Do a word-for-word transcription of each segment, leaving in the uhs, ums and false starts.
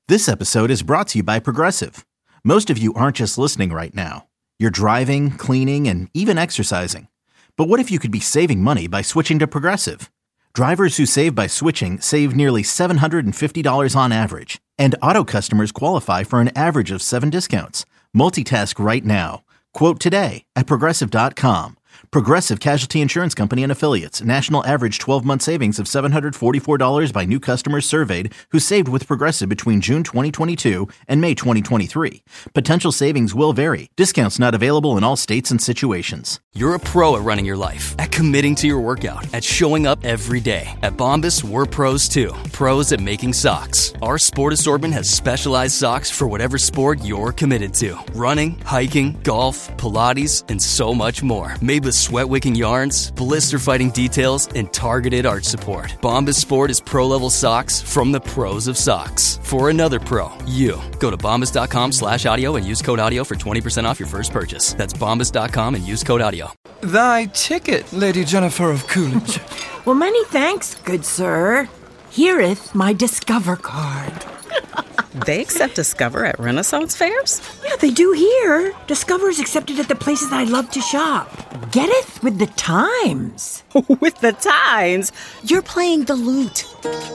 This episode is brought to you by Progressive. Most of you aren't just listening right now. You're driving, cleaning, and even exercising. But what if you could be saving money by switching to Progressive? Drivers who save by switching save nearly seven hundred fifty dollars on average. And auto customers qualify for an average of seven discounts. Multitask right now. Quote today at Progressive dot com. Progressive Casualty Insurance Company and Affiliates. National average twelve-month savings of seven hundred forty-four dollars by new customers surveyed who saved with Progressive between June twenty twenty-two and May twenty twenty-three. Potential savings will vary. Discounts not available in all states and situations. You're a pro at running your life, at committing to your workout, at showing up every day. At Bombas, we're pros too. Pros at making socks. Our sport assortment has specialized socks for whatever sport you're committed to. Running, hiking, golf, Pilates, and so much more. Made with sweat-wicking yarns, blister-fighting details, and targeted arch support. Bombas Sport is pro-level socks from the pros of socks. For another pro, you. Go to bombas.com slash audio and use code audio for twenty percent off your first purchase. That's bombas dot com and use code audio. Thy ticket, Lady Jennifer of Coolidge. Well, many thanks, good sir. Hereeth my Discover card. They accept Discover at Renaissance fairs? Yeah, they do here. Discover's accepted at the places I love to shop. Getteth with the times. With the times? You're playing the lute.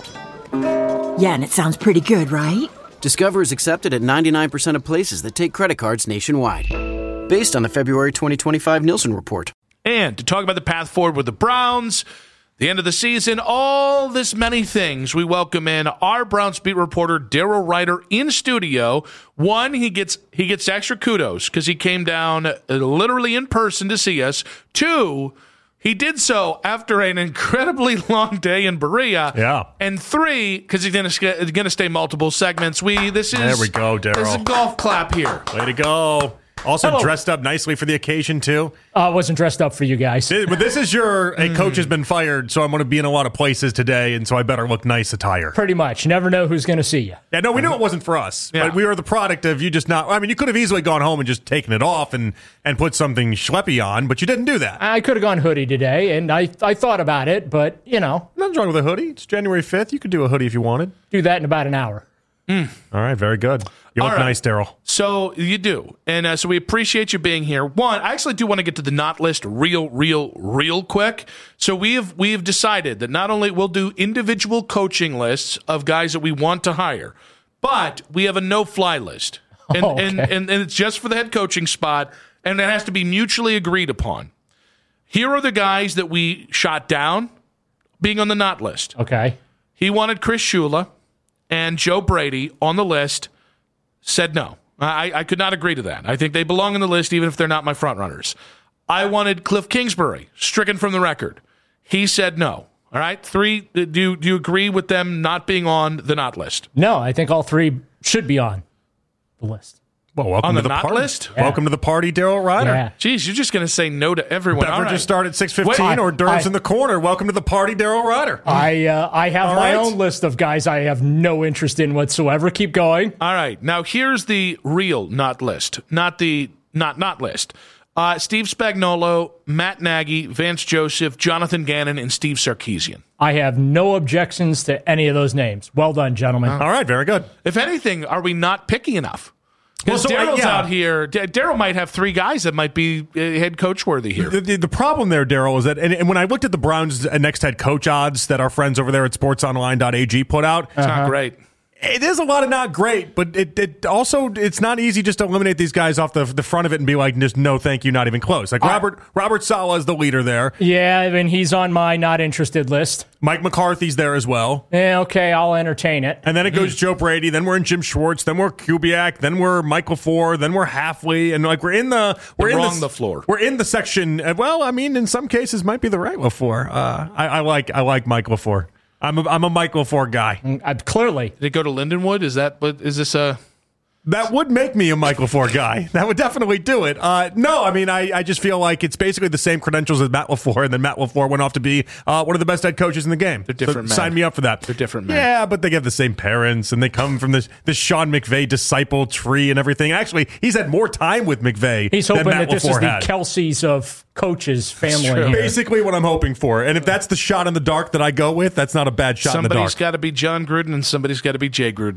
Yeah, and it sounds pretty good, right? Discover is accepted at ninety-nine percent of places that take credit cards nationwide. Based on the February twenty twenty-five Nielsen report. And to talk about the path forward with the Browns, the end of the season, all this many things, we welcome in our Browns beat reporter, Daryl Ryder, in studio. One, he gets he gets extra kudos because he came down uh, literally in person to see us. Two, he did so after an incredibly long day in Berea. Yeah. And three, because he's going to stay multiple segments. We this is There we go, Daryl. This is a golf clap here. Way to go. Also Hello. dressed up nicely for the occasion, too. I uh, wasn't dressed up for you guys. This, but this is your, a coach has been fired, so I'm going to be in a lot of places today, and so I better look nice attire. Pretty much. Never know who's going to see you. Yeah, no, we knew it wasn't for us. Yeah. But we were the product of you just not, I mean, you could have easily gone home and just taken it off and, and put something schleppy on, but you didn't do that. I could have gone hoodie today, and I, I thought about it, but, you know. Nothing's wrong with a hoodie. It's January fifth. You could do a hoodie if you wanted. Do that in about an hour. Mm. All right, very good. You look All right. nice, Daryl. So you do. And uh, so we appreciate you being here. One, I actually do want to get to the not list real, real, real quick. So we have we have decided that not only we'll do individual coaching lists of guys that we want to hire, but we have a no-fly list. And, Oh, okay. and, and, and it's just for the head coaching spot, and it has to be mutually agreed upon. Here are the guys that we shot down being on the not list. Okay. He wanted Chris Shula and Joe Brady on the list. Said no. I, I could not agree to that. I think they belong on the list even if they're not my front runners. I wanted Cliff Kingsbury, stricken from the record. He said no. All right? Three, do you, do you agree with them not being on the not list? No, I think all three should be on the list. Well, welcome On to the the not party. list? Yeah. Welcome to the party, Daryl Ryder. Yeah. Jeez, you're just going to say no to everyone. All Beverages right. start at six fifteen, Wait, or Durham's I- in the corner. Welcome to the party, Daryl Ryder. I uh, I have All my right. own list of guys I have no interest in whatsoever. Keep going. All right. Now, here's the real not list, not the not not list. Uh, Steve Spagnuolo, Matt Nagy, Vance Joseph, Jonathan Gannon, and Steve Sarkisian. I have no objections to any of those names. Well done, gentlemen. All right, very good. If anything, are we not picky enough? Because Well, so, uh, Daryl's yeah. out here. D- Daryl might have three guys that might be uh, head coach worthy here. The, the, the problem there, Daryl, is that, and, and when I looked at the Browns' next head coach odds that our friends over there at sports online dot a g put out, It's not great. it is a lot of not great, but it, it also, it's not easy just to eliminate these guys off the, the front of it and be like, just no, thank you, not even close. Like Robert Robert Saleh is the leader there. Yeah, I mean, he's on my not interested list. Mike McCarthy's there as well. Yeah, okay, I'll entertain it. And then it goes Joe Brady. Then we're in Jim Schwartz. Then we're Kubiak. Then we're Michael Four. Then we're Halfley. And like we're in the we're You're in wrong the, the floor. We're in the section. uh, Well, I mean, in some cases, might be the right LaFleur. Uh, I, I like I like Mike LaFleur. I'm a, I'm a Mike LaFleur guy. Uh, clearly. Did it go to Lindenwood? Is that what? Is this a? That would make me a Mike LaFleur guy. That would definitely do it. Uh, no, I mean, I, I just feel like it's basically the same credentials as Matt LaFleur, and then Matt LaFleur went off to be uh, one of the best head coaches in the game. They're different So men. sign me up for that. They're different men. Yeah, but they have the same parents, and they come from this, this Sean McVay disciple tree and everything. Actually, he's had more time with McVay He's than hoping Matt that this LaFleur is the had. Kelseys of coaches' family true. here. Basically what I'm hoping for. And if that's the shot in the dark that I go with, that's not a bad shot in the Somebody's dark. got to be John Gruden and somebody's got to be Jay Gruden.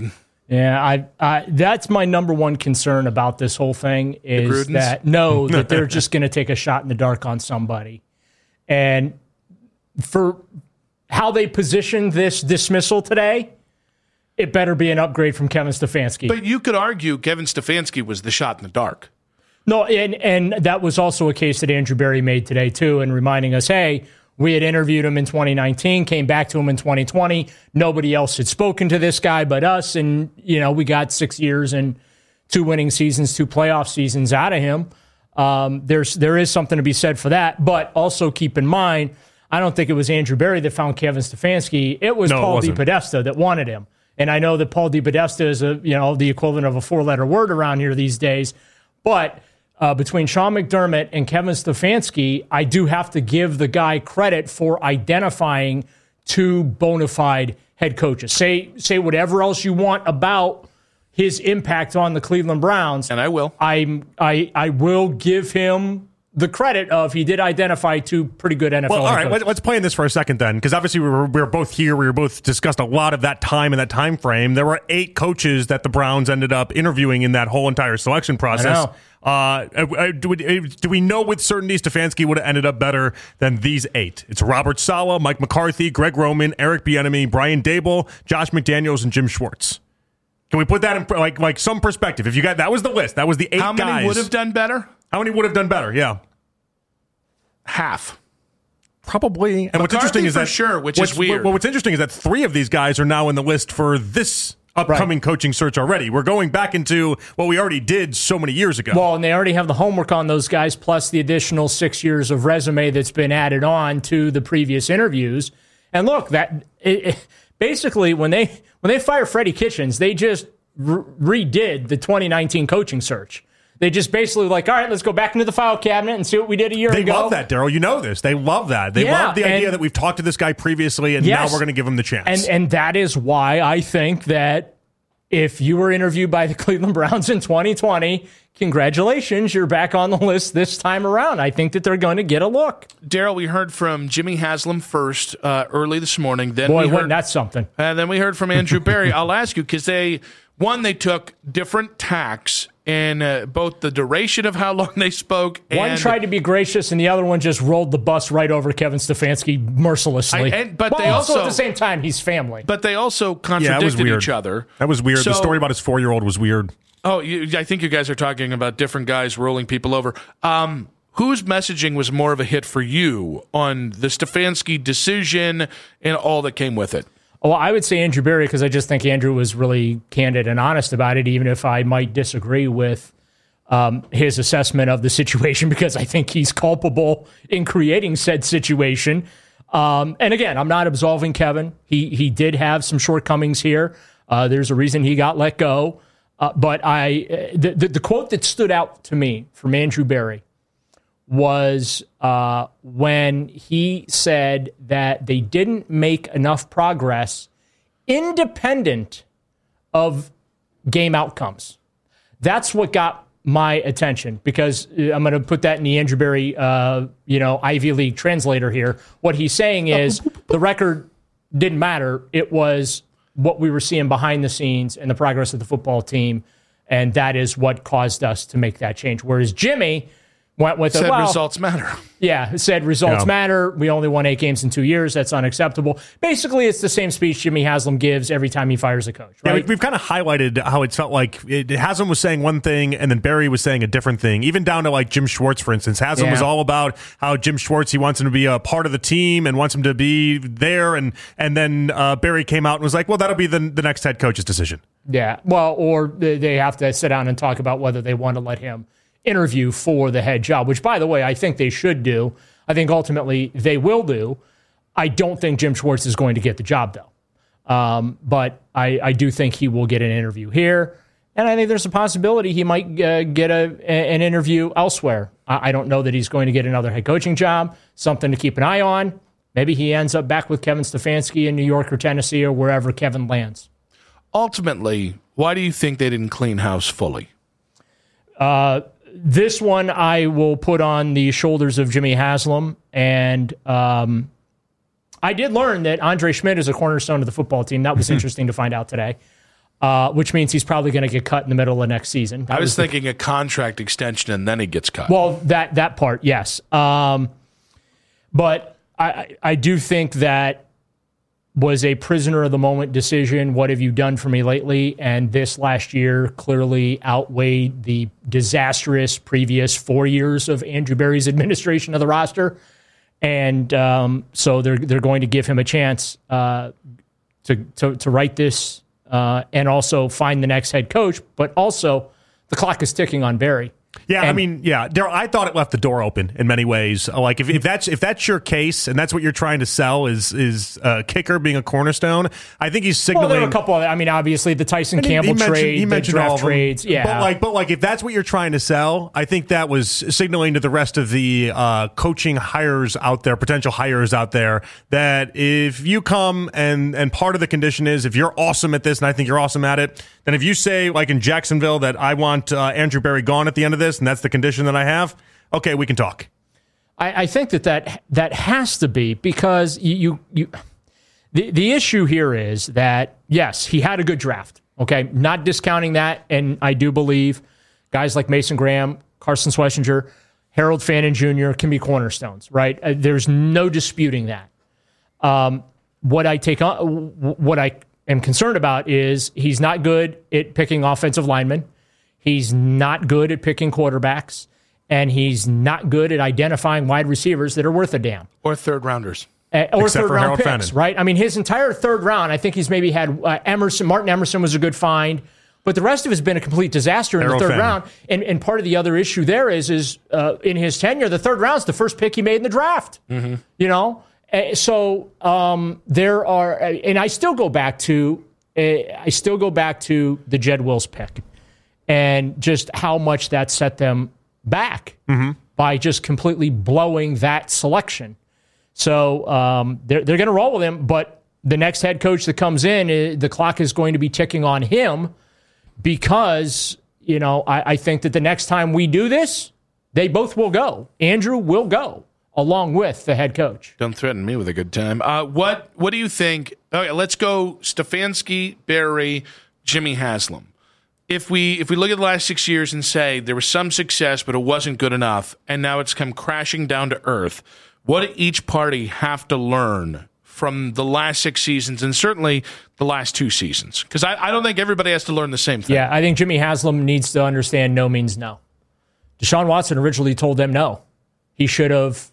Yeah, I, I that's my number one concern about this whole thing is that no, that they're just going to take a shot in the dark on somebody. And for how they positioned this dismissal today, it better be an upgrade from Kevin Stefanski. But you could argue Kevin Stefanski was the shot in the dark. No, and, and that was also a case that Andrew Berry made today, too, and reminding us, hey, we had interviewed him in twenty nineteen, came back to him in twenty twenty. Nobody else had spoken to this guy but us, and, you know, we got six years and two winning seasons, two playoff seasons out of him. Um, there's there is something to be said for that, but also keep in mind, I don't think it was Andrew Berry that found Kevin Stefanski. It was no, Paul DePodesta that wanted him. And I know that Paul DePodesta is a, you know, the equivalent of a four-letter word around here these days, but Uh, between Sean McDermott and Kevin Stefanski, I do have to give the guy credit for identifying two bona fide head coaches. Say say whatever else you want about his impact on the Cleveland Browns, and I will. I'm I I will give him the credit of he did identify two pretty good N F L well, all right, coaches. let's play in this for a second then, because obviously we were, we were both here. We were both discussed a lot of that time and that time frame. There were eight coaches that the Browns ended up interviewing in that whole entire selection process. Uh, do, we, do we know with certainty Stefanski would have ended up better than these eight? It's Robert Saleh, Mike McCarthy, Greg Roman, Eric Bieniemy, Brian Daboll, Josh McDaniels, and Jim Schwartz. Can we put that in like like some perspective? If you got that was the list. That was the eight guys. How many would have done better? How many would have done better? Yeah, half. Probably. And McCarthy what's interesting is for that sure, which is weird. Well, what's interesting is that three of these guys are now in the list for this upcoming right. coaching search already. We're going back into what we already did so many years ago. Well, and they already have the homework on those guys, plus the additional six years of resume that's been added on to the previous interviews. And look, that it, it, basically when they when they fire Freddie Kitchens, they just re- redid the twenty nineteen coaching search. They just basically like, all right, let's go back into the file cabinet and see what we did a year they ago. They love that, Daryl. You know this. They love that. They yeah, love the idea that we've talked to this guy previously, and yes, now we're going to give him the chance. And and that is why I think that if you were interviewed by the Cleveland Browns in twenty twenty, congratulations, you're back on the list this time around. I think that they're going to get a look. Daryl, we heard from Jimmy Haslam first uh, early this morning. Then Boy, we heard, that's something. And then we heard from Andrew Berry. I'll ask you, because they, one, they took different tacks in uh, both the duration of how long they spoke. And one tried to be gracious, and the other one just rolled the bus right over Kevin Stefanski mercilessly. I, and, but well, they also, also, at the same time, he's family. But they also contradicted yeah, each other. That was weird. So, the story about his four-year-old was weird. Oh, you, I think you guys are talking about different guys rolling people over. Um, whose messaging was more of a hit for you on the Stefanski decision and all that came with it? Well, I would say Andrew Berry, because I just think Andrew was really candid and honest about it, even if I might disagree with um, his assessment of the situation, because I think he's culpable in creating said situation. Um, and again, I'm not absolving Kevin. He he did have some shortcomings here. Uh, there's a reason he got let go. Uh, but I the, the, the quote that stood out to me from Andrew Berry was uh, when he said that they didn't make enough progress independent of game outcomes. That's what got my attention, because I'm going to put that in the Andrew Berry, uh, you know, Ivy League translator here. What he's saying is the record didn't matter. It was what we were seeing behind the scenes and the progress of the football team, and that is what caused us to make that change. Whereas Jimmy went with said it, well, results matter. Yeah, said results yeah. matter. We only won eight games in two years. That's unacceptable. Basically, it's the same speech Jimmy Haslam gives every time he fires a coach. Right? Yeah, we, we've kind of highlighted how it felt like it, Haslam was saying one thing and then Berry was saying a different thing, even down to like Jim Schwartz, for instance. Haslam yeah. was all about how Jim Schwartz, he wants him to be a part of the team and wants him to be there. And and then uh, Berry came out and was like, well, that'll be the, the next head coach's decision. Yeah, well, or they have to sit down and talk about whether they want to let him interview for the head job, which, by the way, I think they should do. I think ultimately they will do. I don't think Jim Schwartz is going to get the job, though. Um, but I, I do think he will get an interview here. And I think there's a possibility he might uh, get a, an interview elsewhere. I, I don't know that he's going to get another head coaching job. Something to keep an eye on. Maybe he ends up back with Kevin Stefanski in New York or Tennessee or wherever Kevin lands. Ultimately, why do you think they didn't clean house fully? Uh, this one I will put on the shoulders of Jimmy Haslam. And um, I did learn that Andre Schmidt is a cornerstone of the football team. That was interesting to find out today. uh, which means he's probably going to get cut in the middle of next season. That I was, was thinking the, a contract extension and then he gets cut. Well, that that part, yes. Um, but I, I do think that was a prisoner of the moment decision. What have you done for me lately? And this last year clearly outweighed the disastrous previous four years of Andrew Berry's administration of the roster. And um, so they're they're going to give him a chance uh, to, to to right this uh, and also find the next head coach. But also, the clock is ticking on Berry. Yeah, and, I mean, yeah, there, I thought it left the door open in many ways. Like if, if that's if that's your case and that's what you're trying to sell is is uh, kicker being a cornerstone, I think he's signaling. Well, there are a couple. Of, I mean, obviously the Tyson he, Campbell he mentioned, trade, he mentioned the draft all of them. trades, yeah. But like, but like, if that's what you're trying to sell, I think that was signaling to the rest of the uh, coaching hires out there, potential hires out there, that if you come and and part of the condition is if you're awesome at this, and I think you're awesome at it, then if you say like in Jacksonville that I want uh, Andrew Berry gone at the end of this, and that's the condition that I have, okay, we can talk. I, I think that, that that has to be because you, you you the the issue here is that yes, he had a good draft. Okay, not discounting that, and I do believe guys like Mason Graham, Carson Schlesinger, Harold Fannin Junior can be cornerstones. Right? Uh, there's no disputing that. Um, what I take on, what I am concerned about is he's not good at picking offensive linemen. He's not good at picking quarterbacks, and he's not good at identifying wide receivers that are worth a damn. Or third rounders. Uh, or Except third for round Harold picks, Fannin. right? I mean, his entire third round, I think he's maybe had uh, Emerson. Martin Emerson was a good find, but the rest of it has been a complete disaster in Harold the third Fannin. round. And, and part of the other issue there is, is uh, in his tenure, the third round's the first pick he made in the draft. Mm-hmm. You know? Uh, so um, there are, uh, and I still go back to, uh, I still go back to the Jed Wills pick. And just how much that set them back mm-hmm. by just completely blowing that selection. So um, they're, they're going to roll with him, but the next head coach that comes in, the clock is going to be ticking on him because, you know, I, I think that the next time we do this, they both will go. Andrew will go along with the head coach. Don't threaten me with a good time. Uh, what, what do you think? Okay, let's go Stefanski, Berry, Jimmy Haslam. If we if we look at the last six years and say there was some success, but it wasn't good enough, and now it's come crashing down to earth, what do each party have to learn from the last six seasons and certainly the last two seasons? Because I, I don't think everybody has to learn the same thing. Yeah, I think Jimmy Haslam needs to understand no means no. Deshaun Watson originally told them no. He should have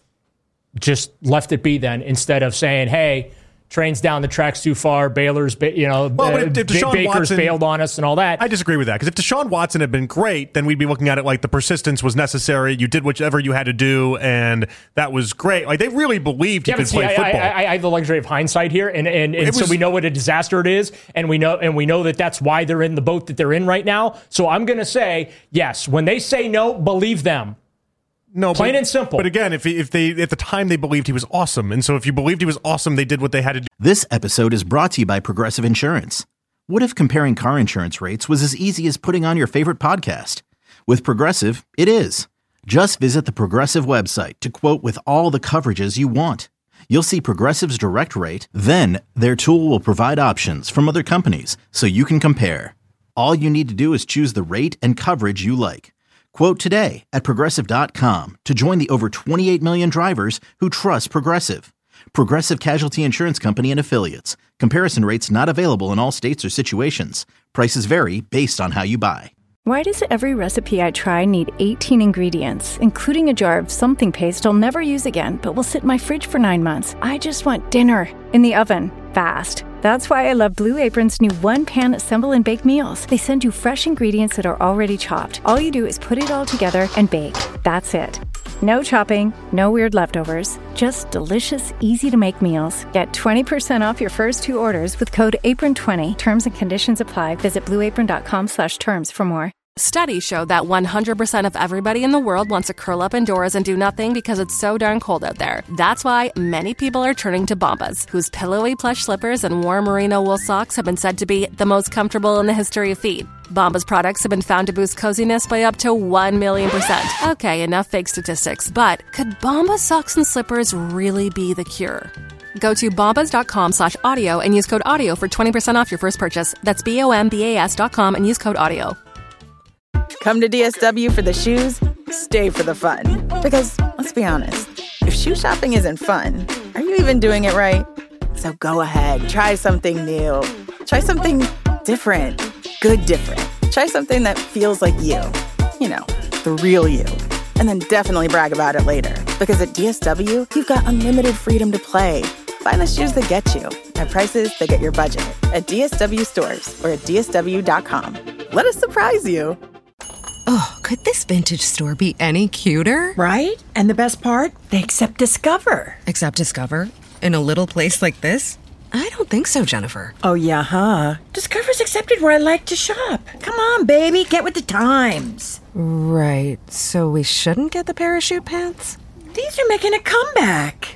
just left it be then instead of saying, hey, trains down the tracks too far. Baylor's, you know, well, uh, if, if Deshaun Baker's Watson, bailed on us and all that. I disagree with that because if Deshaun Watson had been great, then we'd be looking at it like the persistence was necessary. You did whatever you had to do, and that was great. Like they really believed he yeah, could see, play I, football. I, I, I have the luxury of hindsight here, and and, and so was, we know what a disaster it is, and we know and we know that that's why they're in the boat that they're in right now. So I'm going to say yes. When they say no, believe them. No, plain but, and simple. But again, if if they at the time they believed he was awesome, and so if you believed he was awesome, they did what they had to do. This episode is brought to you by Progressive Insurance. What if comparing car insurance rates was as easy as putting on your favorite podcast? With Progressive, it is. Just visit the Progressive website to quote with all the coverages you want. You'll see Progressive's direct rate, then their tool will provide options from other companies so you can compare. All you need to do is choose the rate and coverage you like. Quote today at Progressive dot com to join the over twenty-eight million drivers who trust Progressive. Progressive Casualty Insurance Company and Affiliates. Comparison rates not available in all states or situations. Prices vary based on how you buy. Why does every recipe I try need eighteen ingredients, including a jar of something paste I'll never use again, but will sit in my fridge for nine months? I just want dinner in the oven, fast. That's why I love Blue Apron's new one-pan assemble and bake meals. They send you fresh ingredients that are already chopped. All you do is put it all together and bake. That's it. No chopping, no weird leftovers. Just delicious, easy-to-make meals. Get twenty percent off your first two orders with code apron twenty. Terms and conditions apply. Visit blue apron dot com slash terms for more. Studies show that one hundred percent of everybody in the world wants to curl up indoors and do nothing because it's so darn cold out there. That's why many people are turning to Bombas, whose pillowy plush slippers and warm merino wool socks have been said to be the most comfortable in the history of feet. Bombas products have been found to boost coziness by up to one million percent. Okay, enough fake statistics, but could Bombas socks and slippers really be the cure? Go to bombas.com slash audio and use code audio for twenty percent off your first purchase. That's B O M B A S dot com and use code audio. Come to D S W for the shoes, stay for the fun. Because, let's be honest, if shoe shopping isn't fun, are you even doing it right? So go ahead, try something new. Try something different. Good different. Try something that feels like you. You know, the real you. And then definitely brag about it later. Because at D S W, you've got unlimited freedom to play. Find the shoes that get you at prices that get your budget at D S W stores or at D S W dot com. Let us surprise you. Oh, could this vintage store be any cuter? Right? And the best part? They accept Discover. Accept Discover? In a little place like this? I don't think so, Jennifer. Oh, yeah, huh? Discover's accepted where I like to shop. Come on, baby, get with the times. Right, so we shouldn't get the parachute pants? These are making a comeback.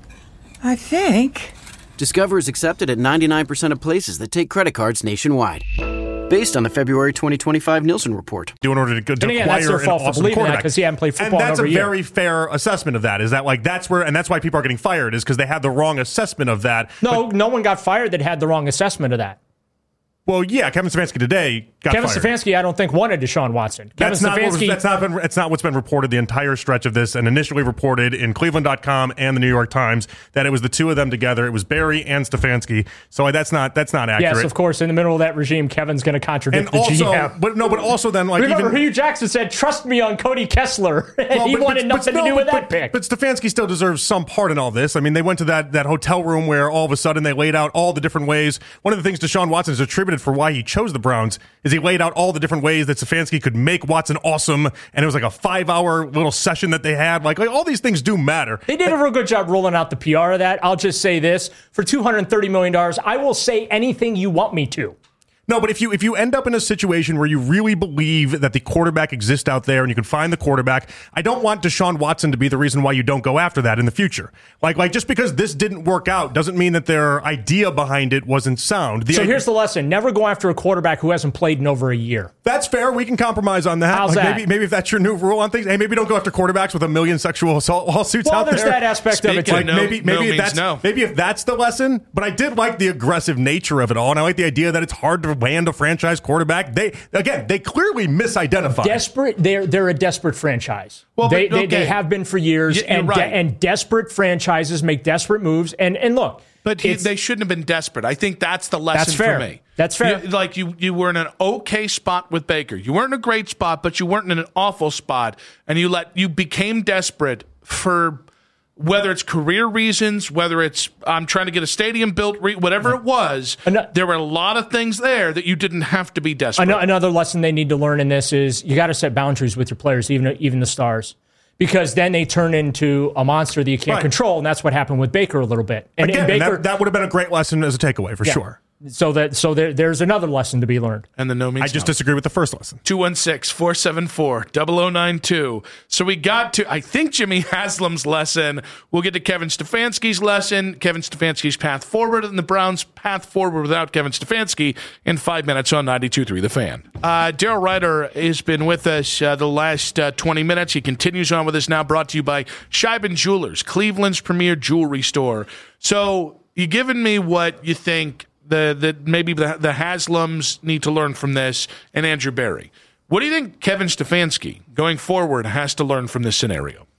I think. Discover is accepted at ninety-nine percent of places that take credit cards nationwide. Based on the February twenty twenty-five Nielsen report. Do in order to, to yeah, acquire that's their fault an for awesome believing that quarterback. because he hadn't played football and that's in over a a year. very fair assessment of that. Is that like that's where and that's why people are getting fired is because they had the wrong assessment of that. No, but, no one got fired that had the wrong assessment of that. Well, yeah, Kevin Stefanski today got Kevin fired. Stefanski, I don't think wanted Deshaun Watson. That's Kevin not, what was, Stefanski, that's not been. It's not what's been reported the entire stretch of this, and initially reported in Cleveland dot com and the New York Times that it was the two of them together. It was Barry and Stefanski. So that's not that's not accurate. yes, of course. In the middle of that regime, Kevin's going to contradict and the also, G M. But no, but also then like remember even, Hugh Jackson said, "Trust me on Cody Kessler." Well, he but, wanted but, nothing but, to do no, with but, that pick. But Stefanski still deserves some part in all this. I mean, they went to that that hotel room where all of a sudden they laid out all the different ways. One of the things Deshaun Watson is attributed for why he chose the Browns is he laid out all the different ways that Stefanski could make Watson awesome, and it was like a five-hour little session that they had. Like, like all these things do matter. They did a real good job rolling out the P R of that. I'll just say this. For two hundred thirty million dollars, I will say anything you want me to. No, but if you if you end up in a situation where you really believe that the quarterback exists out there and you can find the quarterback, I don't want Deshaun Watson to be the reason why you don't go after that in the future. Like like just because this didn't work out doesn't mean that their idea behind it wasn't sound. The so idea, here's the lesson. Never go after a quarterback who hasn't played in over a year. That's fair. We can compromise on that. How's like that? Maybe maybe if that's your new rule on things, hey, maybe don't go after quarterbacks with a million sexual assault lawsuits well, out there's there. that aspect Speaking of it too. Like no, maybe maybe no if means that's no. maybe if that's the lesson, but I did like the aggressive nature of it all, and I like the idea that it's hard to land a franchise quarterback. They again, they clearly misidentified. Desperate. They're they're a desperate franchise. Well, they, but, they okay. they have been for years, Y- you're and right. de- and desperate franchises make desperate moves. And and look, But he, it's- they shouldn't have been desperate. I think that's the lesson That's fair. for me. That's fair. You, like you, you were in an okay spot with Baker. You weren't in a great spot, but you weren't in an awful spot, and you let you became desperate for whether it's career reasons, whether it's I'm trying to get a stadium built, re- whatever it was. Ano- there were a lot of things there that you didn't have to be desperate. Ano- Another lesson they need to learn in this is you got to set boundaries with your players, even even the stars, because then they turn into a monster that you can't Right. control, and that's what happened with Baker a little bit. And, Again, and Baker, that, that would have been a great lesson as a takeaway for Yeah. sure. so that so there, there's another lesson to be learned. And the no means I just no. disagree with the first lesson. two one six, four seven four, zero zero nine two. So we got to, I think, Jimmy Haslam's lesson. We'll get to Kevin Stefanski's lesson, Kevin Stefanski's path forward, and the Browns' path forward without Kevin Stefanski in five minutes on ninety-two point three The Fan. Uh, Daryl Ryder has been with us uh, the last uh, twenty minutes. He continues on with us now, brought to you by Scheiben Jewelers, Cleveland's premier jewelry store. So you've given me what you think the, the maybe the, the Haslams need to learn from this, and Andrew Berry. What do you think Kevin Stefanski, going forward, has to learn from this scenario?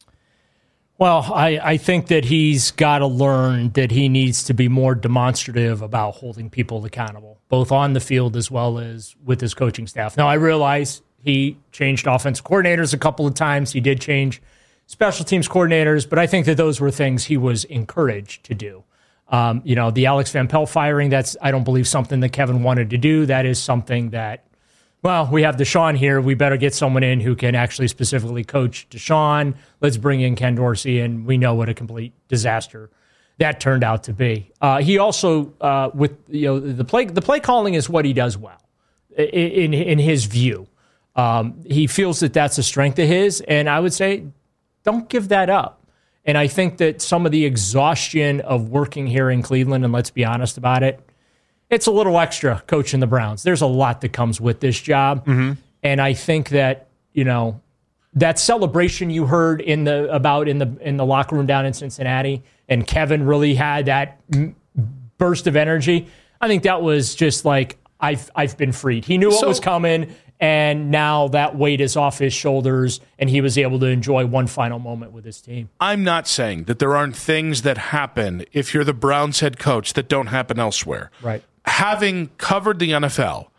Well, I, I think that he's got to learn that he needs to be more demonstrative about holding people accountable, both on the field as well as with his coaching staff. Now, I realize he changed offensive coordinators a couple of times. He did change special teams coordinators, but I think that those were things he was encouraged to do. Um, you know, the Alex Van Pelt firing, that's, I don't believe, something that Kevin wanted to do. That is something that, well, we have Deshaun here. We better get someone in who can actually specifically coach Deshaun. Let's bring in Ken Dorsey, and we know what a complete disaster that turned out to be. Uh, he also, uh, with you know, the play, the play calling is what he does well, in in, in his view. Um, he feels that that's a strength of his, and I would say, don't give that up. And I think that some of the exhaustion of working here in Cleveland, and let's be honest about it, it's a little extra coaching the Browns. There's a lot that comes with this job. Mm-hmm. And I think that, you know, that celebration you heard in the about in the in the locker room down in Cincinnati and Kevin really had that m- burst of energy. I think that was just like, I've I've been freed. He knew what So, was coming, and now that weight is off his shoulders, and he was able to enjoy one final moment with his team. I'm not saying that there aren't things that happen if you're the Browns head coach that don't happen elsewhere. Right. Having covered the N F L,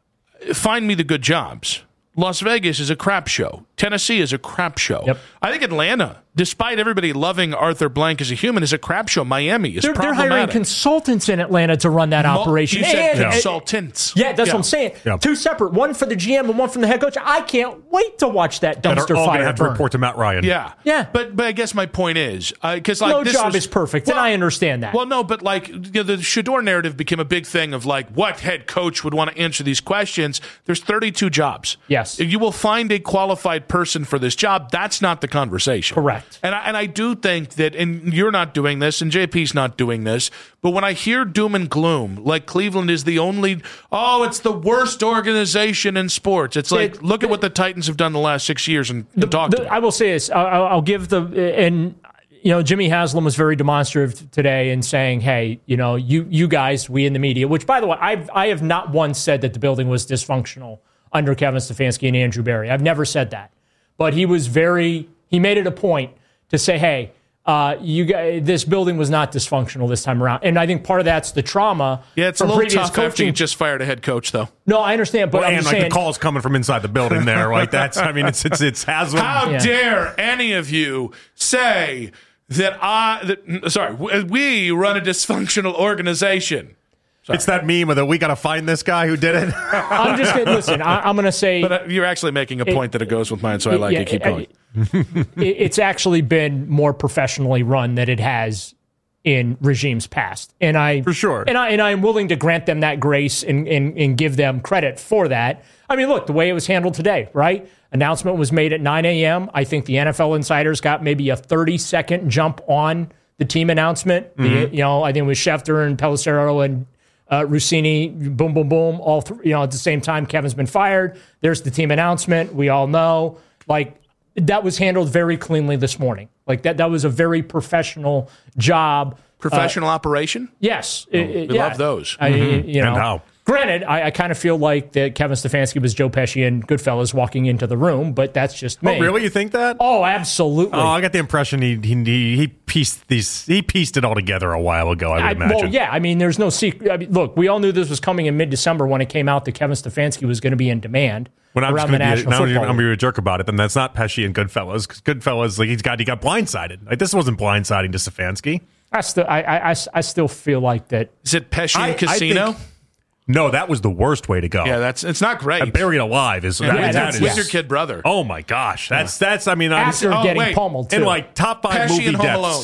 find me the good jobs. Las Vegas is a crap show. Tennessee is a crap show. Yep. I think Atlanta, despite everybody loving Arthur Blank as a human, is a crap show. Miami is They're, they're problematic. hiring consultants in Atlanta to run that Mul- operation. You said And- consultants. Yeah, that's Yeah. what I'm saying. Yeah. Two separate, one for the G M and one from the head coach. I can't wait to watch that That dumpster are all going fire to have to burn. report to Matt Ryan. Yeah, Yeah. But but I guess my point is because like no this job was, is perfect, well, and I understand that. Well, no, but like you know, the Shador narrative became a big thing of like what head coach would want to answer these questions. There's thirty-two jobs. Yes, you will find a qualified person for this job. That's not the conversation. Correct. And I, and I do think that, and you're not doing this, and J P's not doing this, but when I hear doom and gloom, like Cleveland is the only, oh, it's the worst organization in sports. It's like, It- look at what the Titans have done the last six years and, and The- talk the- to them. I will say this. I'll, I'll give the and you know Jimmy Haslam was very demonstrative today in saying, "Hey, you know, you you guys, we in the media." Which, by the way, I've I have not once said that the building was dysfunctional under Kevin Stefanski and Andrew Berry. I've never said that, but he was very. He made it a point to say, "Hey, uh, you guys, this building was not dysfunctional this time around," and I think part of that's the trauma. Yeah, it's a from little previous tough after coaching. you just fired a head coach, though. No, I understand, but Well, I'm and just like saying, the calls coming from inside the building there, like that's. I mean, it's it's it's Haslam. How Yeah. dare any of you say that I, that, sorry, we run a dysfunctional organization? Sorry. It's that meme of the we got to find this guy who did it. I'm just gonna listen. I, I'm going to say, But uh, you're actually making a point that it goes with mine, so I like yeah, it. Keep uh, going. it- it's actually been more professionally run than it has in regimes past, and I For sure. and I and I'm willing to grant them that grace and, and and give them credit for that. I mean, look, the way it was handled today, right? Announcement was made at nine a.m. I think the N F L insiders got maybe a thirty second jump on the team announcement. The, Mm-hmm. you know, I think it was Schefter and Pelissero and uh, Rossini, boom, boom, boom, all th- you know at the same time. Kevin's been fired. There's the team announcement. We all know, like. That was handled very cleanly this morning. Like that, that was a very professional job. Professional operation? Yes, Oh, it- it- we yeah. love those. I, you know, And how? Granted, I, I kind of feel like that Kevin Stefanski was Joe Pesci and Goodfellas walking into the room, but that's just me. Oh, really? You think that? Oh, absolutely. Oh, I got the impression he he he pieced these he pieced it all together a while ago. I would I- imagine. well, yeah. I mean, there's no secret. I mean, look, we all knew this was coming in mid-December when it came out that Kevin Stefanski was going to be in demand When I'm around just the going to be, National now I'm Football going to League. be a jerk about it, then that's not Pesci and Goodfellas. Because Goodfellas, like he's got he got blindsided. Like this wasn't blindsiding to Stefanski. I still, I, I, I, I still feel like that. Is it Pesci I- I and Casino? think- No, that was the worst way to go. yeah, that's it's not great. And Buried Alive is Yeah, that, Yeah, that that's- is with your kid brother. Oh my gosh, that's that's. I mean, I'm, After oh, getting wait. pummeled, too. in like top five Pesci movie and Home deaths. Alone.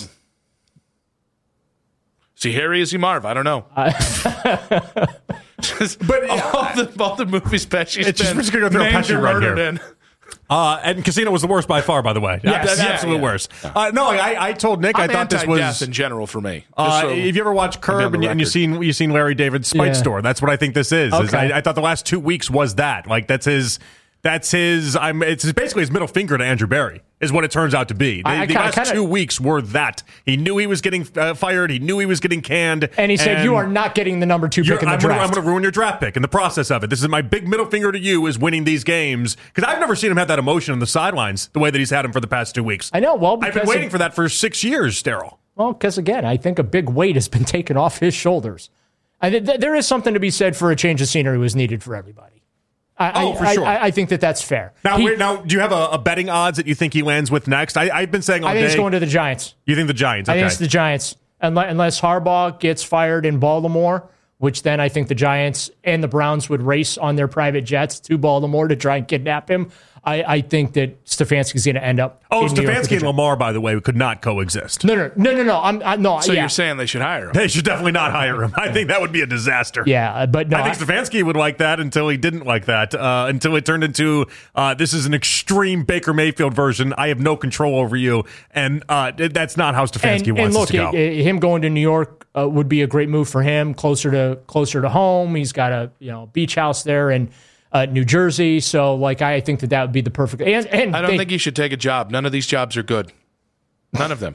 Is he Harry? Is he Marv? I don't know. but all the, all the movies Pesci's It's just- been we're just gonna go through a named Pesci or run murdered here. in. Uh, and Casino was the worst by far, by the way. Yes. That's the Yeah, absolute yeah. worst. Uh, no, I, I told Nick I'm I thought this anti-death was. in general for me. Just Uh, so- if you ever watch I'll be on Curb the and, you, and you record. seen you seen Larry David's Spite Yeah. Store, that's what I think this is. is Okay. I, I thought the last two weeks was that. Like that's his. That's his. I'm. It's basically his middle finger to Andrew Berry is what it turns out to be. The, I- I the kinda- last kinda- two weeks were that. He knew he was getting uh, fired. He knew he was getting canned. And he said, "You are not getting the number two You're- pick in the I'm gonna, draft." I'm going to ruin your draft pick in the process of it. This is my big middle finger to you is winning these games because I've never seen him have that emotion on the sidelines the way that he's had him for the past two weeks. I know. Well, I've been because waiting of- for that for six years, Daryl. Well, because again, I think a big weight has been taken off his shoulders. I think th- there is something to be said for a change of scenery was needed for everybody. I, Oh, I, for sure. I, I think that that's fair. Now, He- wait, now, do you have a, a betting odds that you think he lands with next? I, I've been saying all I think day. it's going to the Giants. You think the Giants? I Okay. think it's the Giants. Unless, unless Harbaugh gets fired in Baltimore, which then I think the Giants and the Browns would race on their private jets to Baltimore to try and kidnap him. I, I think that Stefanski's going to end up. oh, in New York with the Stefanski and Giants. Lamar, by the way, could not coexist. No, no, no, no, no. I'm I, no. So yeah. you're saying they should hire him? They should definitely not hire him. I think that would be a disaster. Yeah, but no. I think Stefanski would like that until he didn't like that. Uh, until it turned into uh, this is an extreme Baker Mayfield version. I have no control over you, and uh, that's not how Stefanski and, wants and look, us to go. it- it- him going to New York uh, would be a great move for him, closer to closer to home. He's got a you know beach house there in uh, New Jersey, so like I think that that would be the perfect. And, and I don't they- think he should take a job. None of these jobs are good. None of them.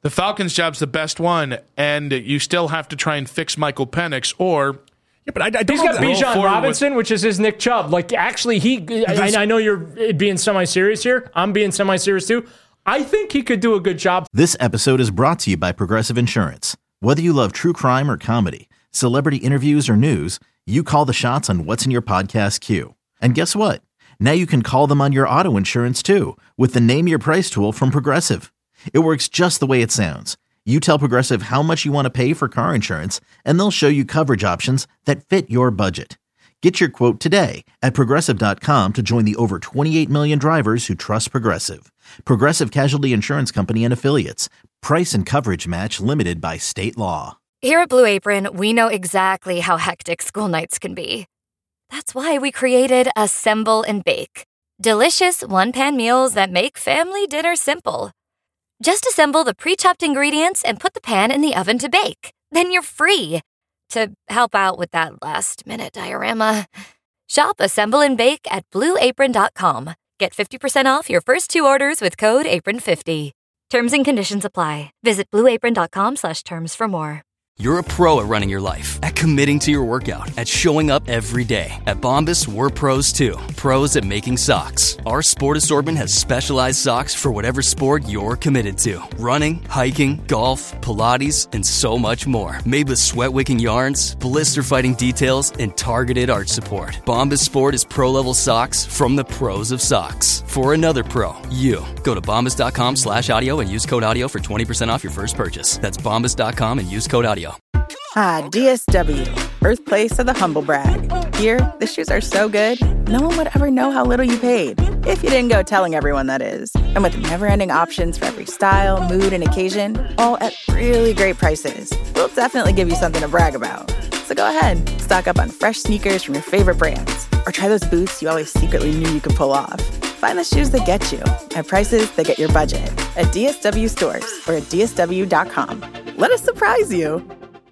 The Falcons' job's the best one, and you still have to try and fix Michael Penix, or yeah, but I, I don't he's got Bijan Robinson, with, which is his Nick Chubb. Like, actually, he. This, I, I know you're being semi-serious here. I'm being semi-serious too. I think he could do a good job. This episode is brought to you by Progressive Insurance. Whether you love true crime or comedy, celebrity interviews or news, you call the shots on what's in your podcast queue. And guess what? Now you can call them on your auto insurance too, with the Name Your Price tool from Progressive. It works just the way it sounds. You tell Progressive how much you want to pay for car insurance, and they'll show you coverage options that fit your budget. Get your quote today at Progressive dot com to join the over twenty-eight million drivers who trust Progressive. Progressive Casualty Insurance Company and Affiliates. Price and coverage match limited by state law. Here at Blue Apron, we know exactly how hectic school nights can be. That's why we created Assemble and Bake. Delicious one-pan meals that make family dinner simple. Just assemble the pre-chopped ingredients and put the pan in the oven to bake. Then you're free to help out with that last-minute diorama. Shop Assemble and Bake at blue apron dot com. Get fifty percent off your first two orders with code apron fifty. Terms and conditions apply. Visit blue apron dot com slash terms for more. You're a pro at running your life, at committing to your workout, at showing up every day. At Bombas, we're pros too. Pros at making socks. Our sport assortment has specialized socks for whatever sport you're committed to. Running, hiking, golf, Pilates, and so much more. Made with sweat-wicking yarns, blister-fighting details, and targeted arch support. Bombas Sport is pro-level socks from the pros of socks. For another pro, you. Go to bombas dot com slash audio and use code audio for twenty percent off your first purchase. That's bombas dot com and use code audio. Ah, D S W, birthplace of the humble brag. Here, the shoes are so good, no one would ever know how little you paid. If you didn't go telling everyone, that is. And with never-ending options for every style, mood, and occasion, all at really great prices, we'll definitely give you something to brag about. So go ahead, stock up on fresh sneakers from your favorite brands, or try those boots you always secretly knew you could pull off. Find the shoes that get you at prices that get your budget at D S W stores or at D S W dot com. Let us surprise you.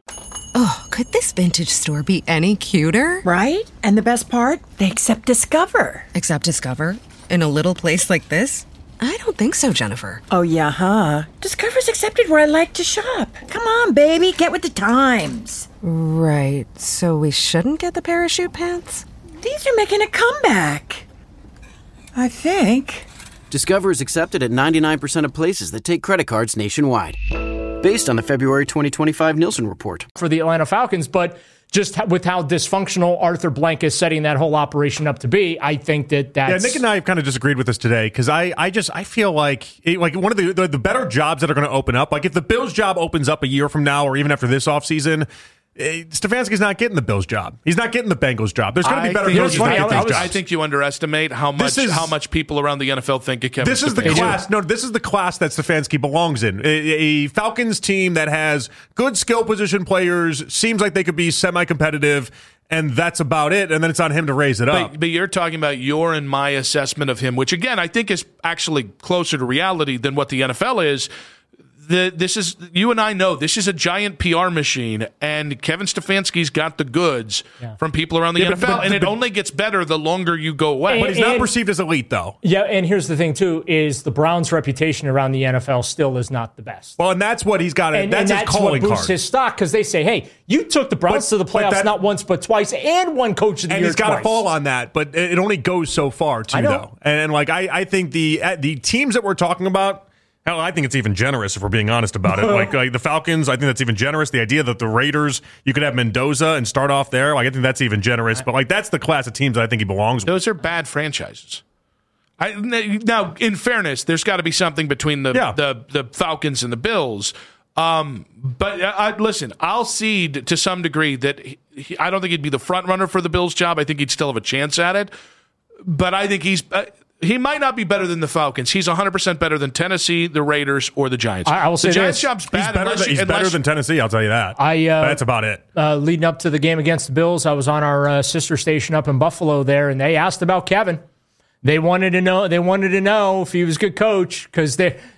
Oh, could this vintage store be any cuter? Right? And the best part? They accept Discover. Accept Discover? In a little place like this? I don't think so, Jennifer. Oh, yeah, huh? Discover's accepted where I like to shop. Come on, baby, get with the times. Right, so we shouldn't get the parachute pants? These are making a comeback. I think. Discover is accepted at ninety-nine percent of places that take credit cards nationwide. Based on the February twenty twenty-five Nielsen report. For the Atlanta Falcons, but just with how dysfunctional Arthur Blank is setting that whole operation up to be, I think that that's... Yeah, Nick and I have kind of disagreed with this today because I, I just I feel like it, like one of the, the the better jobs that are going to open up, like if the Bills job opens up a year from now or even after this offseason, Stefanski's not getting the Bills job. He's not getting the Bengals job. There's going to be better coaches that get these jobs. I think you underestimate how much is, how much people around the N F L think of Kevin This is Stefanski. the class. No, this is the class that Stefanski belongs in. A, a Falcons team that has good skill position players, seems like they could be semi-competitive, and that's about it. And then it's on him to raise it up. But, but you're talking about your and my assessment of him, which again I think is actually closer to reality than what the N F L is. The, this is you and I know this is a giant P R machine, and Kevin Stefanski's got the goods yeah. from people around the yeah, N F L, but, but, and it but, only gets better the longer you go away. And, but he's not and, perceived as elite, though. Yeah, and here's the thing too: is the Browns' reputation around the N F L still is not the best. Well, and that's what he's got. And that's, and his that's calling what boosts card. his stock because they say, "Hey, you took the Browns but, to the playoffs that, not once but twice, and won Coach of the and Year." And he's got to fall on that, but it only goes so far too, though. And, and like I, I think the the teams that we're talking about. Hell, I think it's even generous if we're being honest about it. Like, like the Falcons, I think that's even generous. The idea that the Raiders, you could have Mendoza and start off there, like I think that's even generous. But like that's the class of teams that I think he belongs with. Those are bad franchises. I, now, in fairness, there's got to be something between the, yeah. the the Falcons and the Bills. Um, but I, listen, I'll cede to some degree that he, he, I don't think he'd be the front runner for the Bills job. I think he'd still have a chance at it. But I think he's. Uh, He might not be better than the Falcons. He's one hundred percent better than Tennessee, the Raiders, or the Giants. I, I will say the Giants this. job's bad. He's better, than, you, he's better than Tennessee, I'll tell you that. I, uh, That's about it. Uh, leading up to the game against the Bills, I was on our uh, sister station up in Buffalo there, and they asked about Kevin. They wanted to know. They wanted to know if he was a good coach because they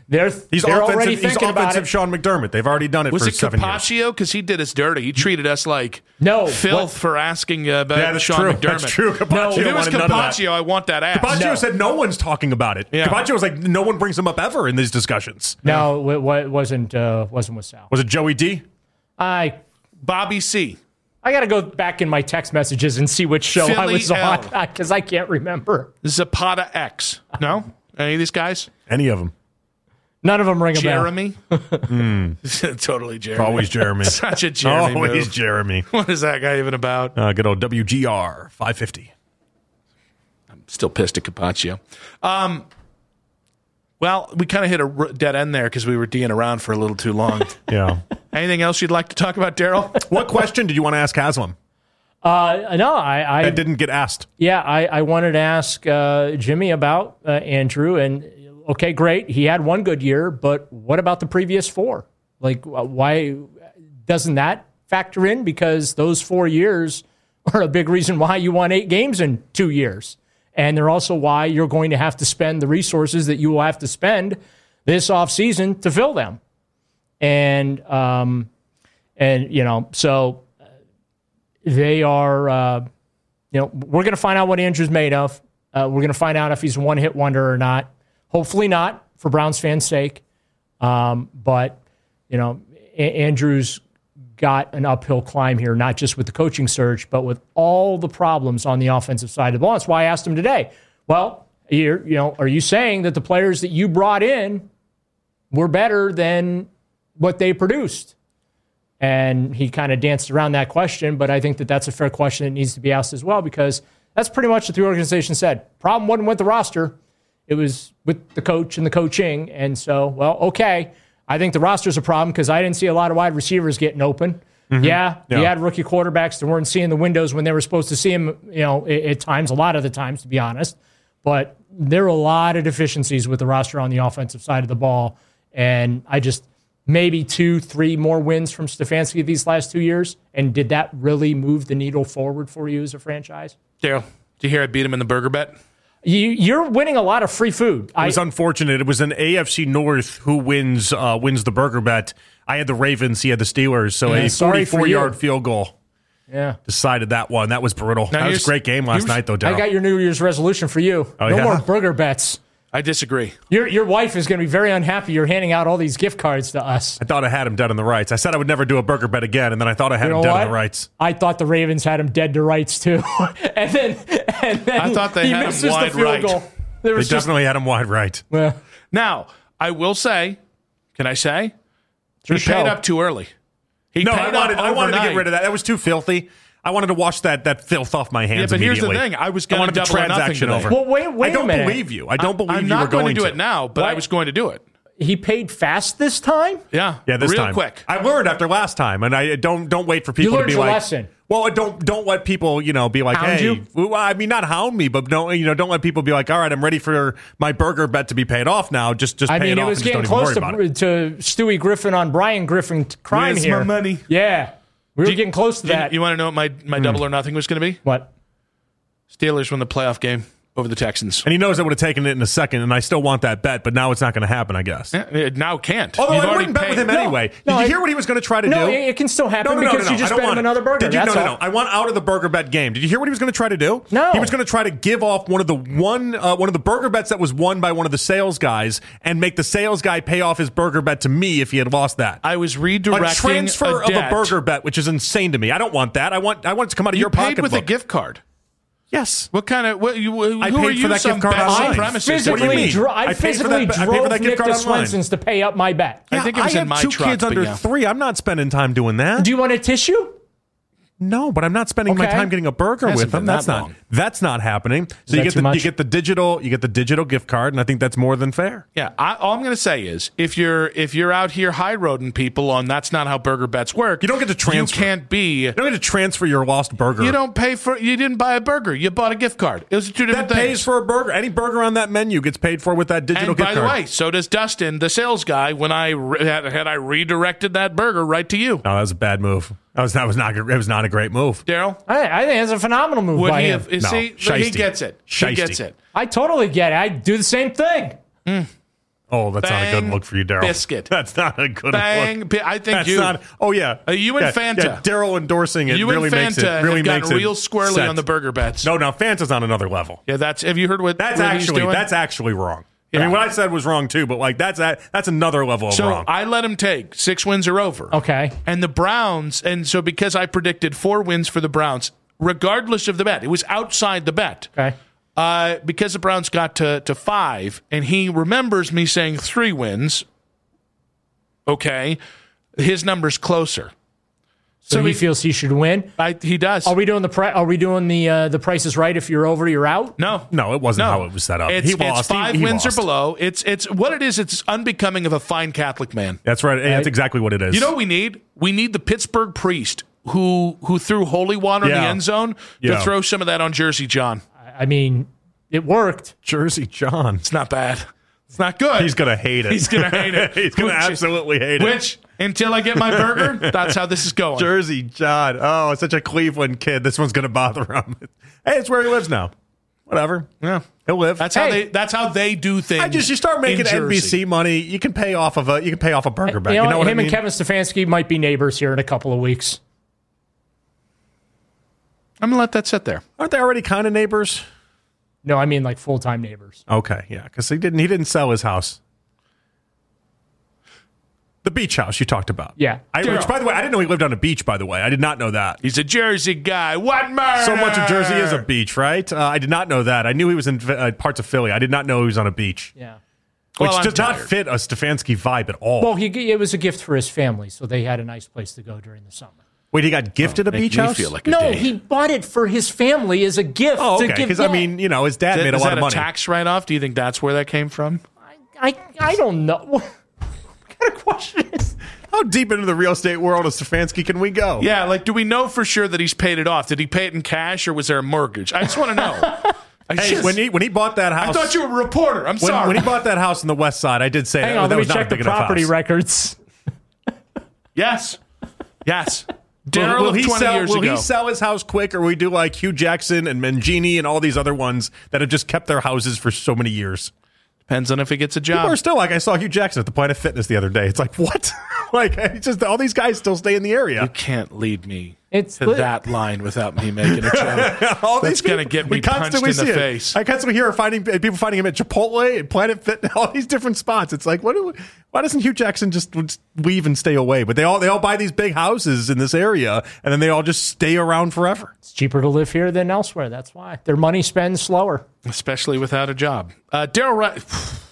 they're he's they're offensive, already he's thinking about offensive it. Sean McDermott. They've already done it Was for it seven years. Capaccio? Because he did us dirty. He treated us like no filth what? for asking uh, about Yeah, that's Sean true. McDermott. That's true. Capaccio if it was wanted none of that. Capaccio, I want that ass. Capaccio No. said no one's talking about it. Yeah. Capaccio was like, no one brings him up ever in these discussions. No, it wa- wasn't uh, wasn't with Sal. Was it Joey D? I Bobby C. I got to go back in my text messages and see which show I Philly was L. on because I can't remember. Zapata X. No? Any of these guys? Any of them. None of them ring a Jeremy? Mm. Totally Jeremy. Always Jeremy. Such a Jeremy Always move. Jeremy. What is that guy even about? Uh, good old W G R five fifty. I'm still pissed at Capaccio. Um, well, we kind of hit a r- dead end there because we were D'ing around for a little too long. Yeah. Anything else you'd like to talk about, Daryl? What question did you want to ask Haslam? Uh, no, I, I That didn't get asked. Yeah, I, I wanted to ask uh, Jimmy about uh, Andrew. And okay, great, he had one good year, but what about the previous four? Like, why doesn't that factor in? Because those four years are a big reason why you won eight games in two years. And they're also why you're going to have to spend the resources that you will have to spend this offseason to fill them. And, um, and you know, so they are, uh, you know, we're going to find out what Andrew's made of. Uh, we're going to find out if he's a one-hit wonder or not. Hopefully not, for Browns fans' sake. Um, but, you know, a- Andrew's got an uphill climb here, not just with the coaching search, but with all the problems on the offensive side of the ball. That's why I asked him today. Well, you're, you know, are you saying that the players that you brought in were better than what they produced? And he kind of danced around that question, but I think that that's a fair question that needs to be asked as well, because that's pretty much what the organization said. Problem wasn't with the roster. It was with the coach and the coaching. And so, well, okay, I think the roster's a problem because I didn't see a lot of wide receivers getting open. Mm-hmm. Yeah, yeah, you had rookie quarterbacks that weren't seeing the windows when they were supposed to see them, you know, at, at times, a lot of the times, to be honest. But there are a lot of deficiencies with the roster on the offensive side of the ball. And I just, maybe two, three more wins from Stefanski these last two years. And did that really move the needle forward for you as a franchise? Daryl, did you hear I beat him in the burger bet? You, you're winning a lot of free food. It was I, unfortunate. It was an A F C North who wins uh, wins the burger bet. I had the Ravens. He had the Steelers. So yeah, a forty-four-yard field goal yeah. decided that one. That was brutal. Now that was a great game last night, though, Daryl. I got your New Year's resolution for you. Oh, no yeah? more burger bets. I disagree. Your your wife is going to be very unhappy you're handing out all these gift cards to us. I thought I had him dead on the rights. I said I would never do a burger bet again, and then I thought I had you him know dead what? on the rights. I thought the Ravens had him dead to rights, too. and then, and then I thought they he had misses him wide the field right. goal. There They was just, definitely had him wide right. well, Now, I will say, can I say? He show. paid up too early. He No, paid I wanted, up I wanted to get overnight. rid of that. That was too filthy. I wanted to wash that, that filth off my hands Yeah, but here's the immediately. thing. I was I going to wanted the double or nothing transaction today. over. well, wait, wait I don't a minute. believe you. I don't believe I'm you not were going, going to do to. it now, but What? I was going to do it. He paid fast this time? Yeah, Yeah, this real time. quick. I learned after last time, and I don't don't wait for people You to learned be your like, lesson. well, don't don't let people you know be like, Hound hey, you? well, I mean not hound me, but don't you know don't let people be like, all right, I'm ready for my burger bet to be paid off now. Just just I pay mean, it it off was and just getting don't even close worry about to, it. to Stewie Griffin on Brian Griffin crime Where's here. my money? Yeah. We were getting close to You, that. you want to know what my, my double or nothing was going to be? what? Steelers win the playoff game over the Texans. And he knows I would have taken it in a second, and I still want that bet, but now it's not going to happen, I guess. Yeah, it now can't. Although You've I already wouldn't bet paid. with him No, anyway. Did no, you I- hear what he was going to try to No, do? it, it can still happen No, no, no, because no, no. you just I don't bet him want it. another burger. Did you, That's no, no, all. no. I want out of the burger bet game. Did you hear what he was going to try to do? No. He was going to try to give off one of the one uh, one of the burger bets that was won by one of the sales guys and make the sales guy pay off his burger bet to me if he had lost that. I was A redirecting transfer a of a debt. burger bet, which is insane to me. I don't want that. I want I want it to come out of You your paid pocketbook. with a gift card. Yes. What kind of? What, you, who I are paid you? for that some gift card bad online. supremacist? What do you Physically, mean? dro- I I paid for physically that- I paid for drove that gift Nick card to online. Swenson's to pay up my bet. I think it was I in have my two truck, kids but under yeah. three. I'm not spending time doing that. Do you want a tissue? No, but I'm not spending my Okay. time getting a burger Hasn't with them. been That's that not long. that's not happening. So that you get too the much? you get the digital you get the digital gift card, and I think that's more than fair. Yeah, I, all I'm going to say is if you're if you're out here high roading people on that's not how burger bets work. You don't get to transfer. You can't be. You don't get to transfer your lost burger. You don't pay for. You didn't buy a burger. You bought a gift card. It was two different that things. pays for a burger. Any burger on that menu gets paid for with that digital And gift by card. the way, so does Dustin, the sales guy. When I re- had, had I redirected that burger right to you, no, that was a bad move. That was that was not it was not a great move. Daryl. I, I think it's a phenomenal move Would by he him. have? Is No, he, he shiesty. gets it. He Shiesty. gets it. I totally get it. I do the same thing. Oh, that's Bang, not a good look for you, Daryl. Biscuit. That's not a good Bang, look. bi- I think that's you. Not, oh, yeah. Uh, you and yeah, Fanta. Yeah, Daryl endorsing it you really and Fanta makes it really have makes gotten it real squirrely sense. on the burger bets. No, no, Fanta's on another level. Yeah, that's. Have you heard what That's what he's actually doing? that's actually wrong. Yeah. I mean, what I said was wrong too, but like that's a, that's another level of so wrong. I let him take six wins or over. Okay. And the Browns, and so because I predicted four wins for the Browns, regardless of the bet, it was outside the bet. Okay. Uh, because the Browns got to, to five, and he remembers me saying three wins. Okay, his number's closer. So, so he, he feels he should win. I, he does. Are we doing the pri- Are we doing the uh, the Price is Right? If you're over, you're out. No, no, it wasn't no. how it was set up. It's, he lost. It's five he, he wins lost. or below. It's it's what it is. It's unbecoming of a fine Catholic man. That's right. right. That's exactly what it is. You know what we need? We need the Pittsburgh priest who who threw holy water yeah. in the end zone yeah. to throw some of that on Jersey John. I mean, it worked. Jersey John. It's not bad. It's not good. He's gonna hate it. He's gonna hate it. He's gonna which, absolutely hate it. Which, until I get my burger, that's how this is going. Jersey John. Oh, such a Cleveland kid. This one's gonna bother him. Hey, it's where he lives now. Whatever. Yeah, he'll live. That's hey, how they. That's how they do things. I just you start making N B C money. You can pay off of a. You can pay off a burger bet. You know, you know what him I mean? and Kevin Stefanski might be neighbors here in a couple of weeks. I'm gonna let that sit there. Aren't they already kind of neighbors? No, I mean like full time neighbors. Okay, yeah, because he didn't. He didn't sell his house. The beach house you talked about. Yeah. I, which, by the way, I didn't know he lived on a beach, by the way. I did not know that. He's a Jersey guy. What murder? So much of Jersey is a beach, right? Uh, I did not know that. I knew he was in uh, parts of Philly. I did not know he was on a beach. Yeah. Which well, does not fit a Stefanski vibe at all. Well, he, it was a gift for his family, so they had a nice place to go during the summer. Wait, he got gifted oh, a beach house? Feel like a no, day. he bought it for his family as a gift. Oh, okay. Because, I mean, you know, his dad is made that, a lot is that of money. A tax write-off? Do you think that's where that came from? I, I, I don't know. What kind of question is How deep into the real estate world of Stefanski can we go? Yeah, like, do we know for sure that he's paid it off? Did he pay it in cash, or was there a mortgage? I just want to know. I Hey, just, when he when he bought that house, I thought you were a reporter. I'm when, sorry. when he bought that house on the west side, I did say Hang that, on, that let me was not check a the big enough property house. records. Yes, yes. Will, Daryl will of he twenty sell? years Will ago. he sell his house quick, or will we do like Hugh Jackson and Mangini and all these other ones that have just kept their houses for so many years? Depends on if he gets a job. People are still like, I saw Hugh Jackson at the Planet Fitness the other day. It's like, what? Like, it's just all these guys still stay in the area. You can't lead me It's to li- that line without me making a joke. all That's these going to people- get we me punched constantly in the see it. face. I constantly hear finding people finding him at Chipotle and Planet Fitness, all these different spots. It's like, what? Do, why doesn't Hugh Jackson just leave and stay away? But they all they all buy these big houses in this area, and then they all just stay around forever. It's cheaper to live here than elsewhere. That's why their money spends slower. Especially without a job. Uh, Daryl Wright.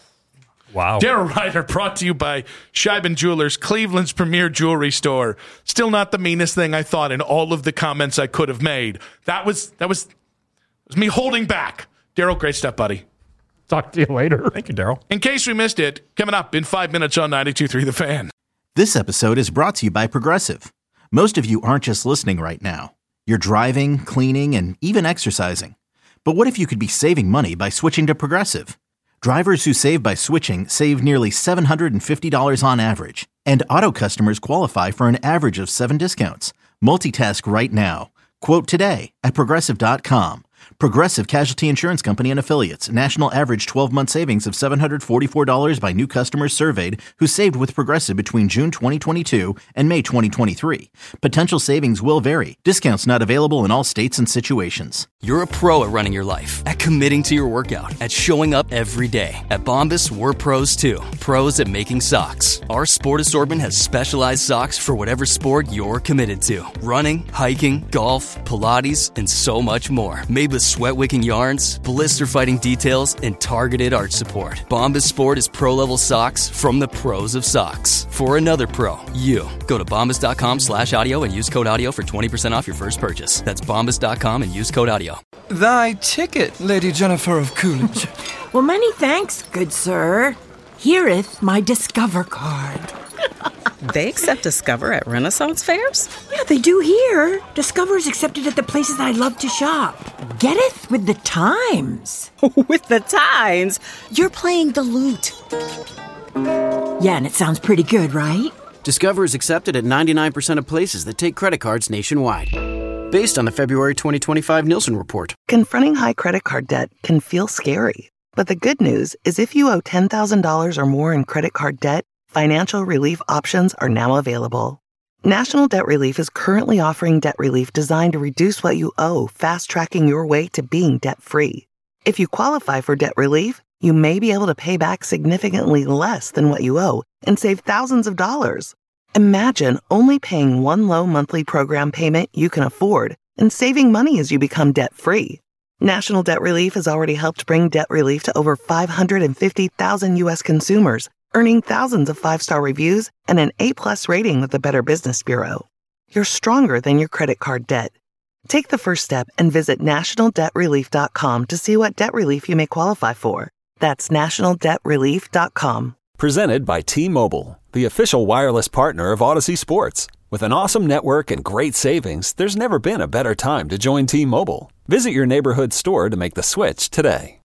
Wow. Daryl Ryder brought to you by Scheiben Jewelers, Cleveland's premier jewelry store. Still not the meanest thing I thought in all of the comments I could have made. That was that was, that was me holding back. Daryl, great stuff, buddy. Talk to you later. Thank you, Daryl. In case we missed it, coming up in five minutes on ninety-two point three The Fan. This episode is brought to you by Progressive. Most of you aren't just listening right now. You're driving, cleaning, and even exercising. But what if you could be saving money by switching to Progressive? Drivers who save by switching save nearly seven hundred fifty dollars on average. And auto customers qualify for an average of seven discounts. Multitask right now. Quote today at Progressive dot com. Progressive Casualty Insurance Company and Affiliates. National average twelve-month savings of seven hundred forty-four dollars by new customers surveyed who saved with Progressive between June twenty twenty-two and May twenty twenty-three. Potential savings will vary. Discounts not available in all states and situations. You're a pro at running your life, at committing to your workout, at showing up every day. At Bombas, we're pros too. Pros at making socks. Our sport assortment has specialized socks for whatever sport you're committed to. Running, hiking, golf, Pilates, and so much more. Made with sweat-wicking yarns, blister-fighting details, and targeted arch support. Bombas Sport is pro-level socks from the pros of socks. For another pro, you. Go to bombas.com slash audio and use code audio for twenty percent off your first purchase. That's bombas dot com and use code audio. Thy ticket, Lady Jennifer of Coolidge. Well, many thanks, good sir. Hereeth my Discover card. They accept Discover at Renaissance fairs? Yeah, they do here. Discover's accepted at the places I love to shop. Getteth with the times. With the times? You're playing the lute. Yeah, and it sounds pretty good, right? Discover is accepted at ninety-nine percent of places that take credit cards nationwide. Based on the February twenty twenty-five Nielsen report. Confronting high credit card debt can feel scary. But the good news is if you owe ten thousand dollars or more in credit card debt, financial relief options are now available. National Debt Relief is currently offering debt relief designed to reduce what you owe, fast-tracking your way to being debt-free. If you qualify for debt relief, you may be able to pay back significantly less than what you owe and save thousands of dollars. Imagine only paying one low monthly program payment you can afford and saving money as you become debt-free. National Debt Relief has already helped bring debt relief to over five hundred fifty thousand U S consumers, earning thousands of five-star reviews and an A-plus rating with the Better Business Bureau. You're stronger than your credit card debt. Take the first step and visit national debt relief dot com to see what debt relief you may qualify for. That's national debt relief dot com. Presented by T-Mobile, the official wireless partner of Odyssey Sports. With an awesome network and great savings, there's never been a better time to join T-Mobile. Visit your neighborhood store to make the switch today.